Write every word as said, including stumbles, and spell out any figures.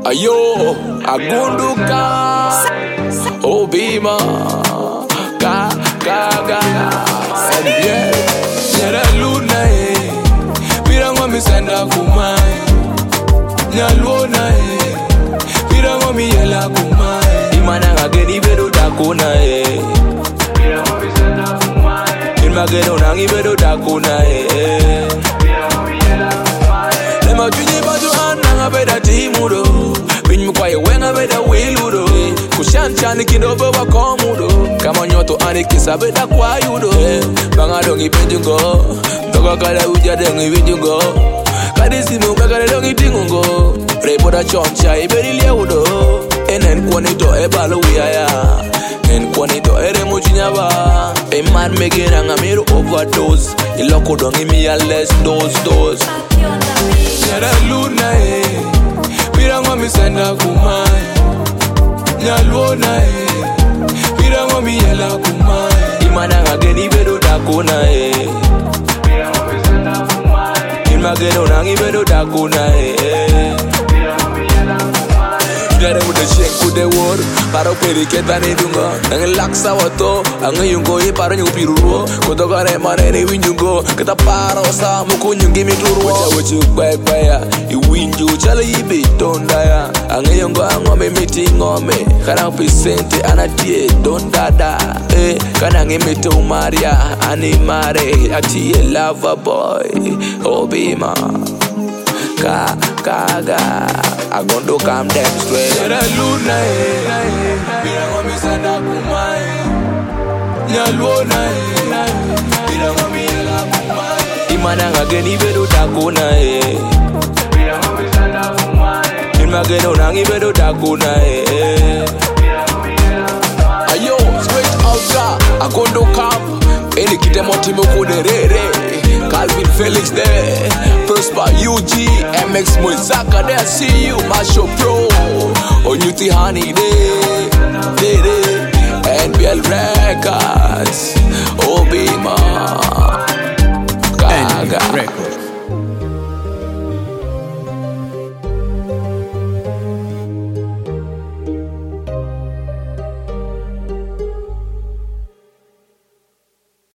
Ayo, agunduka, obima, ka, ka, ka, and yeah, nyara luna eh, pirango mi senda kumai, nyaluna eh, pirango mi yela kumai, imana ngageni bedo dakuna eh, pirango mi senda kumai, imageno nangi bedo dakuna eh, pirango mi yela kumai, lema junyi baju ananga beda timudo. Quiet when I better will do Kushan chani kidogo wa komudo Kama nyoto ani kisa beda kwa yudo Banga dongi penjungo Toka kada uja dengi winjungo Kadisi munga kada dongi tingungo Reboda choncha iberi liaudo Enen kwanito ebalo wiyaya En kwanito ere muchinyaba A man megena ngamiru overdose Iloko dongi miya less dose dose Nyara luna eh Pirango mi senda kumai, nyalwona eh. Pirango mi yela kumai, imana ngageni bedo dakuna eh. Pirango mi senda kumai, imageno nangi bedo dakuna eh. Pirango mi yela kumai. Dere muda shake kude word, paro peri ketane dunga. Nangi laksa wato, angi yungo i paro nyungu piruo. Koto kare mane ni winjungo, kita paro sa muku nyungi mituru. Wacha wachu kwek kwaya. Iwinju chala ibe tonda ya Ange yongo angome miti ngome Kana pisente anatie dondada Eh, kana nge mito umaria Animare, atie lava boy Obima Ka, kaga Agondo kam dem straight Yara luna eh Pirango mi sanda kumai Nyalwona eh Pirango mi yela kumai Imana ngageni bedo dakuna eh Imageno nangi bedo dakuna eh. Ayo, straight outside, agondo camp. Any kite motimo kuderere. Calvin Felix there, Prosper U G, M X Moisaka there. See you, Masho Pro, Onyuti Honey there.